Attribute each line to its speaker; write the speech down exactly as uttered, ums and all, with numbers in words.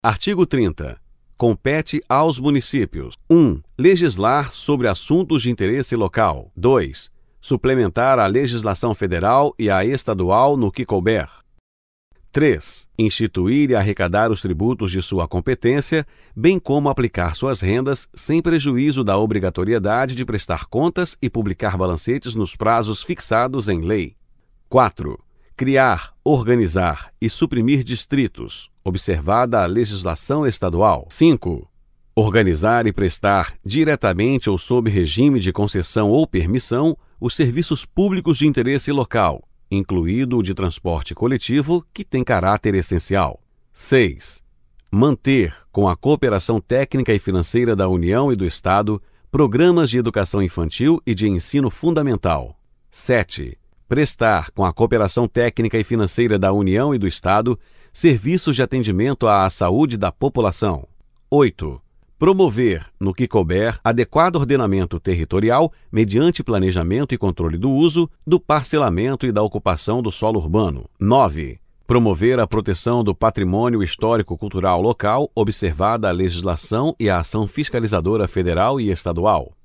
Speaker 1: Artigo trinta. Compete aos municípios: um. Legislar sobre assuntos de interesse local. dois. Suplementar a legislação federal e a estadual no que couber. três. Instituir e arrecadar os tributos de sua competência, bem como aplicar suas rendas, sem prejuízo da obrigatoriedade de prestar contas e publicar balancetes nos prazos fixados em lei. quatro. Criar, organizar e suprimir distritos, observada a legislação estadual. cinco. Organizar e prestar, diretamente ou sob regime de concessão ou permissão, os serviços públicos de interesse local, incluído o de transporte coletivo, que tem caráter essencial. seis. Manter, com a cooperação técnica e financeira da União e do Estado, programas de educação infantil e de ensino fundamental. sete. Prestar, com a cooperação técnica e financeira da União e do Estado, serviços de atendimento à saúde da população. oito. Promover, no que couber, adequado ordenamento territorial mediante planejamento e controle do uso, do parcelamento e da ocupação do solo urbano. nove. Promover a proteção do patrimônio histórico-cultural local, observada a legislação e a ação fiscalizadora federal e estadual.